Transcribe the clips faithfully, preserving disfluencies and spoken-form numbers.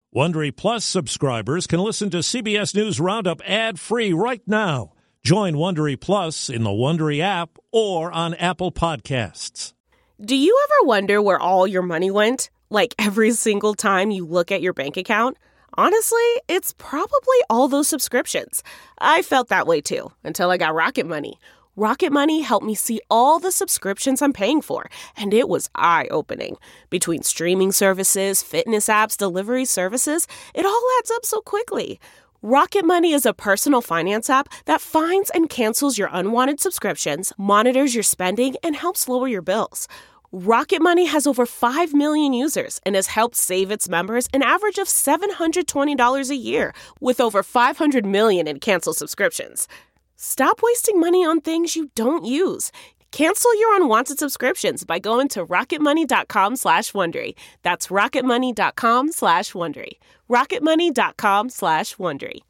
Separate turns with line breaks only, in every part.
Wondery Plus subscribers can listen to C B S News Roundup ad-free right now. Join Wondery Plus in the Wondery app or on Apple Podcasts.
Do you ever wonder where all your money went? Like every single time you look at your bank account? Honestly, it's probably all those subscriptions. I felt that way too, until I got Rocket Money. Rocket Money helped me see all the subscriptions I'm paying for, and it was eye-opening. Between streaming services, fitness apps, delivery services, it all adds up so quickly. Rocket Money is a personal finance app that finds and cancels your unwanted subscriptions, monitors your spending, and helps lower your bills. Rocket Money has over five million users and has helped save its members an average of seven hundred twenty dollars a year, with over five hundred million in canceled subscriptions. Stop wasting money on things you don't use. Cancel your unwanted subscriptions by going to rocketmoney.com slash Wondery. That's rocketmoney.com slash Wondery. rocketmoney.com slash Wondery.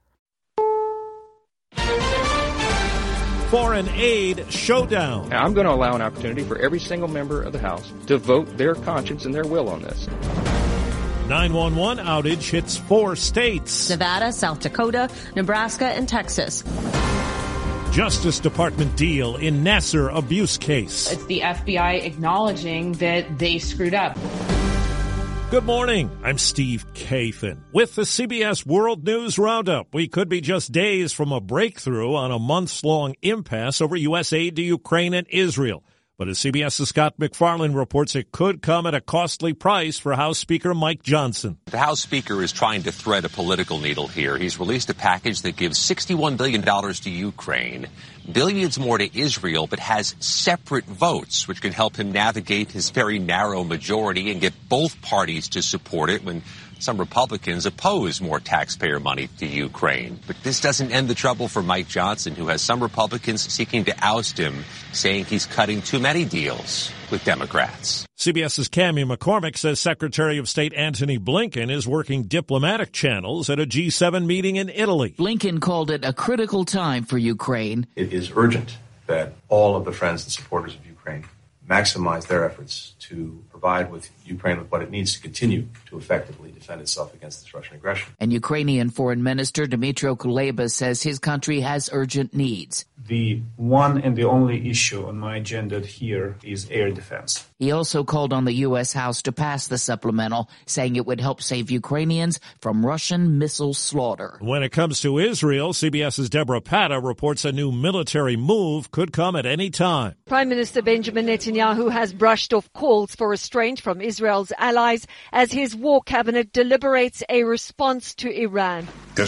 Foreign Aid Showdown.
Now, I'm going to allow an opportunity for every single member of the House to vote their conscience and their will on this.
nine one one outage hits four states.
Nevada, South Dakota, Nebraska, and Texas.
Justice Department deal in Nassar abuse case.
It's the F B I acknowledging that they screwed up.
Good morning. I'm Steve Kathan. With the C B S World News Roundup, we could be just days from a breakthrough on a months-long impasse over U S aid to Ukraine and Israel. But as CBS's Scott McFarland reports, it could come at a costly price for House Speaker Mike Johnson.
The House Speaker is trying to thread a political needle here. He's released a package that gives sixty-one billion dollars to Ukraine, billions more to Israel, but has separate votes, which can help him navigate his very narrow majority and get both parties to support it when some Republicans oppose more taxpayer money to Ukraine. But this doesn't end the trouble for Mike Johnson, who has some Republicans seeking to oust him, saying he's cutting too many deals with Democrats.
CBS's Cammie McCormick says Secretary of State Antony Blinken is working diplomatic channels at a G seven meeting in Italy.
Blinken called it a critical time for Ukraine.
It is urgent that all of the friends and supporters of Ukraine maximize their efforts to provide with Ukraine with what it needs to continue to effectively defend itself against this Russian aggression.
And Ukrainian Foreign Minister Dmytro Kuleba says his country has urgent needs.
The one and the only issue on my agenda here is air defense.
He also called on the U S. House to pass the supplemental, saying it would help save Ukrainians from Russian missile slaughter.
When it comes to Israel, CBS's Deborah Patta reports a new military move could come at any time.
Prime Minister Benjamin Netanyahu has brushed off calls for restraint from Israel's allies as his war cabinet deliberates a response to Iran. They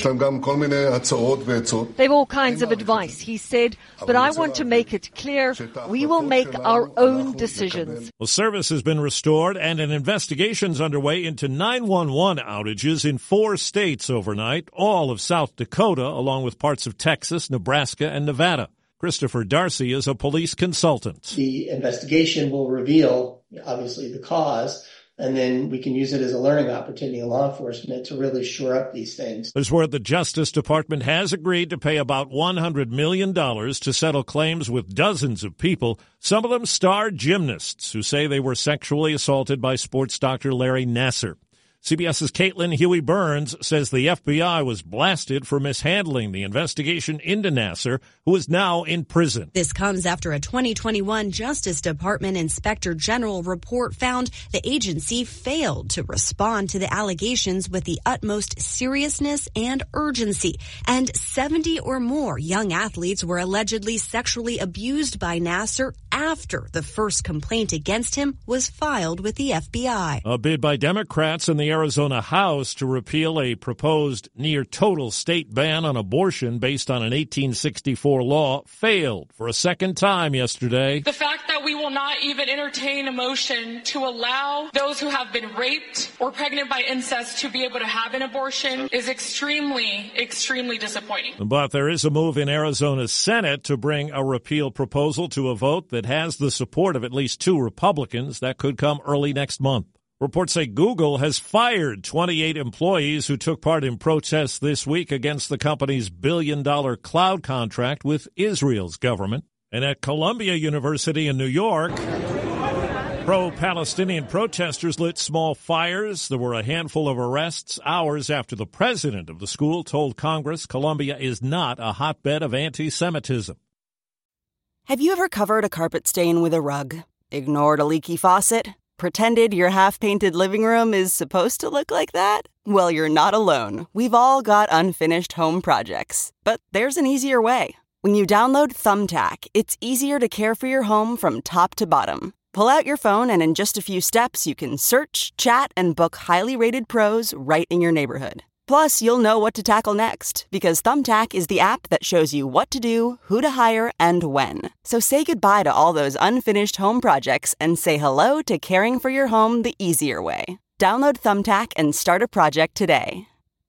have all kinds of advice, he said, but I want to make it clear we will make our own decisions.
Well, service has been restored and an investigation's underway into nine one one outages in four states overnight, all of South Dakota, along with parts of Texas, Nebraska, and Nevada. Christopher Darcy is a police consultant.
The investigation will reveal, obviously, the cause, and then we can use it as a learning opportunity in law enforcement to really shore up these things.
There's word the Justice Department has agreed to pay about one hundred million dollars to settle claims with dozens of people, some of them star gymnasts who say they were sexually assaulted by sports doctor Larry Nassar. CBS's Caitlin Huey-Burns says the F B I was blasted for mishandling the investigation into Nassar, who is now in prison.
This comes after a twenty twenty-one Justice Department Inspector General report found the agency failed to respond to the allegations with the utmost seriousness and urgency. And seventy or more young athletes were allegedly sexually abused by Nassar after the first complaint against him was filed with the F B I.
A bid by Democrats in the Arizona House to repeal a proposed near-total state ban on abortion based on an eighteen sixty-four law failed for a second time yesterday.
The fact that we will not even entertain a motion to allow those who have been raped or pregnant by incest to be able to have an abortion is extremely, extremely disappointing.
But there is a move in Arizona's Senate to bring a repeal proposal to a vote that has the support of at least two Republicans. That could come early next month. Reports say Google has fired twenty-eight employees who took part in protests this week against the company's billion-dollar cloud contract with Israel's government. And at Columbia University in New York, Pro-Palestinian protesters lit small fires. There were a handful of arrests hours after the president of the school told Congress Columbia is not a hotbed of anti-Semitism.
Have you ever covered a carpet stain with a rug? Ignored a leaky faucet? Pretended your half-painted living room is supposed to look like that? Well, you're not alone. We've all got unfinished home projects. But there's an easier way. When you download Thumbtack, it's easier to care for your home from top to bottom. Pull out your phone and in just a few steps, you can search, chat, and book highly rated pros right in your neighborhood. Plus, you'll know what to tackle next because Thumbtack is the app that shows you what to do, who to hire, and when. So say goodbye to all those unfinished home projects and say hello to caring for your home the easier way. Download Thumbtack and start a project today.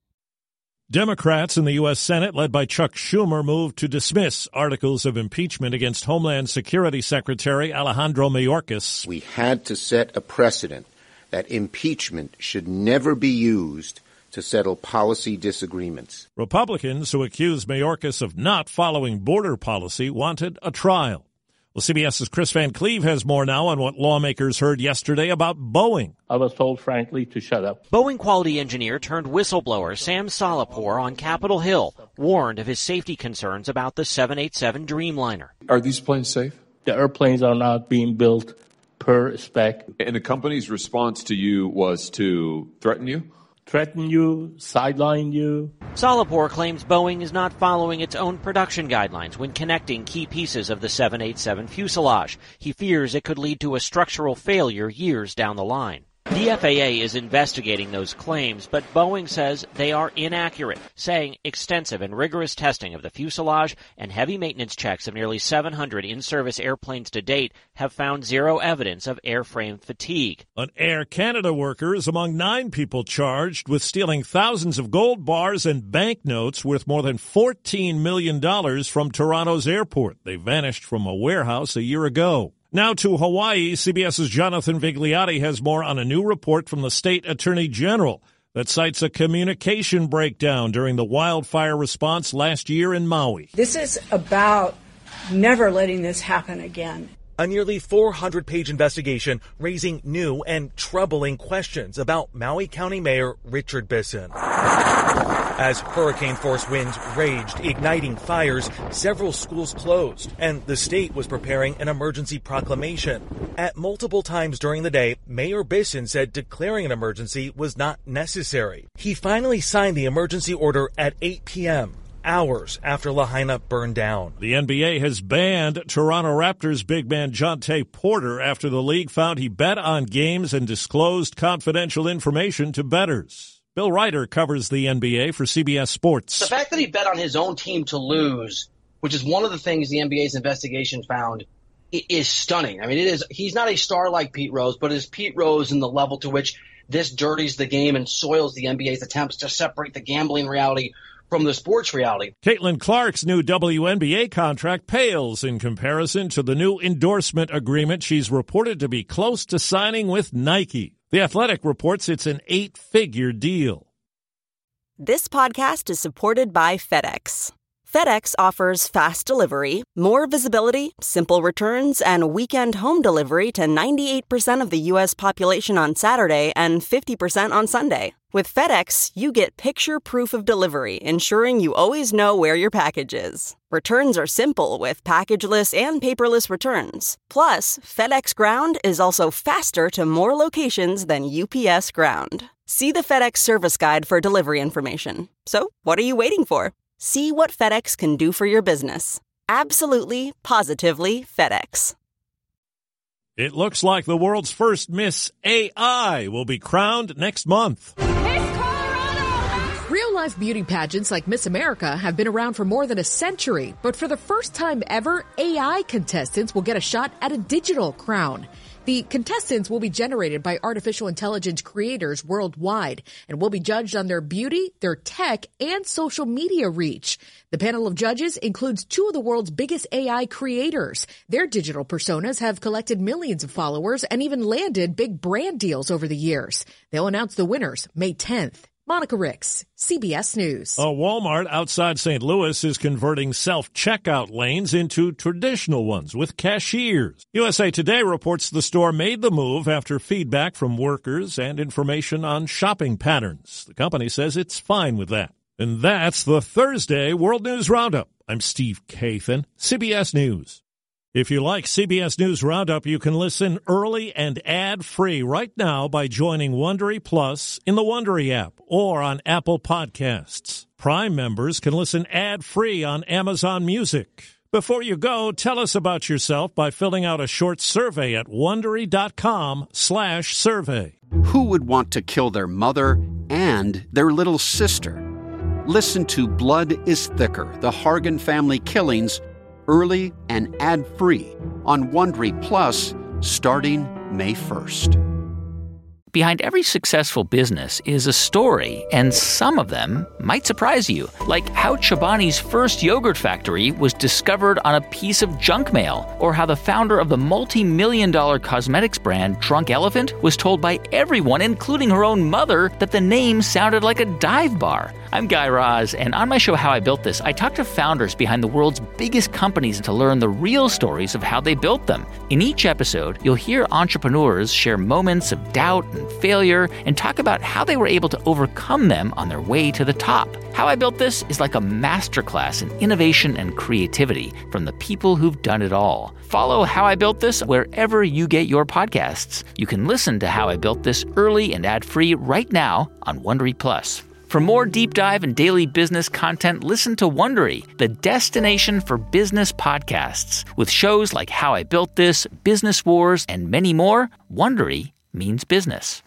Democrats in the U S. Senate, led by Chuck Schumer, moved to dismiss articles of impeachment against Homeland Security Secretary Alejandro Mayorkas.
We had to set a precedent that impeachment should never be used to settle policy disagreements.
Republicans who accused Mayorkas of not following border policy wanted a trial. Well, CBS's Chris Van Cleve has more now on what lawmakers heard yesterday about Boeing.
I was told, frankly, to shut up.
Boeing quality engineer turned whistleblower Sam Salahpour on Capitol Hill warned of his safety concerns about the seven eighty-seven Dreamliner.
Are these planes safe?
The airplanes are not being built per spec.
And the company's response to you was to threaten you?
Threaten you, sideline you.
Salahpour claims Boeing is not following its own production guidelines when connecting key pieces of the seven eighty-seven fuselage. He fears it could lead to a structural failure years down the line. The F A A is investigating those claims, but Boeing says they are inaccurate, saying extensive and rigorous testing of the fuselage and heavy maintenance checks of nearly seven hundred in-service airplanes to date have found zero evidence of airframe fatigue.
An Air Canada worker is among nine people charged with stealing thousands of gold bars and banknotes worth more than fourteen million dollars from Toronto's airport. They vanished from a warehouse a year ago. Now to Hawaii, CBS's Jonathan Vigliotti has more on a new report from the state attorney general that cites a communication breakdown during the wildfire response last year in Maui.
This is about never letting this happen again.
A nearly four hundred page investigation raising new and troubling questions about Maui County Mayor Richard Bisson. As hurricane-force winds raged, igniting fires, several schools closed, and the state was preparing an emergency proclamation. At multiple times during the day, Mayor Bisson said declaring an emergency was not necessary. He finally signed the emergency order at eight p.m., hours after Lahaina burned down.
The N B A has banned Toronto Raptors big man Jontay Porter after the league found he bet on games and disclosed confidential information to bettors. Bill Ryder covers the N B A for C B S Sports.
The fact that he bet on his own team to lose, which is one of the things the N B A's investigation found, is stunning. I mean, it is. He's not a star like Pete Rose, but is Pete Rose in the level to which this dirties the game and soils the N B A's attempts to separate the gambling reality from the sports reality.
Caitlin Clark's new W N B A contract pales in comparison to the new endorsement agreement she's reported to be close to signing with Nike. The Athletic reports it's an eight-figure deal.
This podcast is supported by FedEx. FedEx offers fast delivery, more visibility, simple returns, and weekend home delivery to ninety-eight percent of the U S population on Saturday and fifty percent on Sunday. With FedEx, you get picture proof of delivery, ensuring you always know where your package is. Returns are simple with packageless and paperless returns. Plus, FedEx Ground is also faster to more locations than U P S Ground. See the FedEx service guide for delivery information. So, what are you waiting for? See what FedEx can do for your business. Absolutely, positively FedEx.
It looks like the world's first Miss A I will be crowned next month.
Real-life beauty pageants like Miss America have been around for more than a century, but for the first time ever, A I contestants will get a shot at a digital crown. The contestants will be generated by artificial intelligence creators worldwide and will be judged on their beauty, their tech, and social media reach. The panel of judges includes two of the world's biggest A I creators. Their digital personas have collected millions of followers and even landed big brand deals over the years. They'll announce the winners May tenth. Monica Ricks, C B S News.
A Walmart outside Saint Louis is converting self-checkout lanes into traditional ones with cashiers. U S A Today reports the store made the move after feedback from workers and information on shopping patterns. The company says it's fine with that. And that's the Thursday World News Roundup. I'm Steve Kathan, C B S News. If you like C B S News Roundup, you can listen early and ad-free right now by joining Wondery Plus in the Wondery app or on Apple Podcasts. Prime members can listen ad-free on Amazon Music. Before you go, tell us about yourself by filling out a short survey at Wondery.com slash survey.
Who would want to kill their mother and their little sister? Listen to Blood is Thicker, the Hargan family killings, early and ad-free on Wondery Plus starting May first.
Behind every successful business is a story, and some of them might surprise you, like how Chobani's first yogurt factory was discovered on a piece of junk mail, or how the founder of the multi-million dollar cosmetics brand Drunk Elephant was told by everyone, including her own mother, that the name sounded like a dive bar. I'm Guy Raz, and on my show How I Built This, I talk to founders behind the world's biggest companies to learn the real stories of how they built them. In each episode, you'll hear entrepreneurs share moments of doubt and failure and talk about how they were able to overcome them on their way to the top. How I Built This is like a masterclass in innovation and creativity from the people who've done it all. Follow How I Built This wherever you get your podcasts. You can listen to How I Built This early and ad-free right now on Wondery Plus. For more deep dive and daily business content, listen to Wondery, the destination for business podcasts. With shows like How I Built This, Business Wars, and many more, Wondery means business.